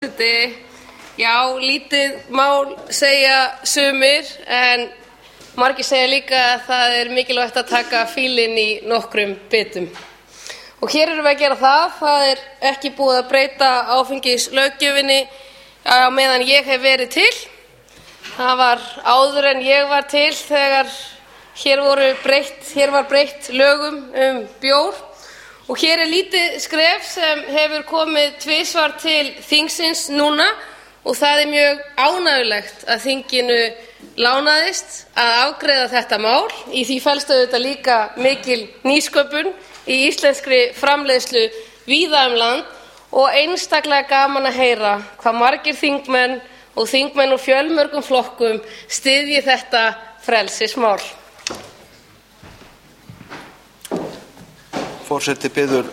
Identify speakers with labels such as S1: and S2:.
S1: Já, lítið mál segja sumir, en margir segja líka að það mikilvægt að taka fílinn í nokkrum bitum. Og hér erum við að gera það. Það ekki búið að breyta áfengislöggjöfinni á meðan ég hef verið til. Það var áður en ég var til þegar hér var breytt lögum bjór. Og hér lítið skref sem hefur komið tvisvar til þingsins núna og það mjög ánægjulegt að þinginu lánaðist að afgreiða þetta mál. Í því felst auðvitað líka mikil nýsköpun í íslenskri framleiðslu víða land og einstaklega gaman að heyra hvað margir þingmenn úr fjölmörgum flokkum styðji þetta frelsismál.
S2: Forseti biður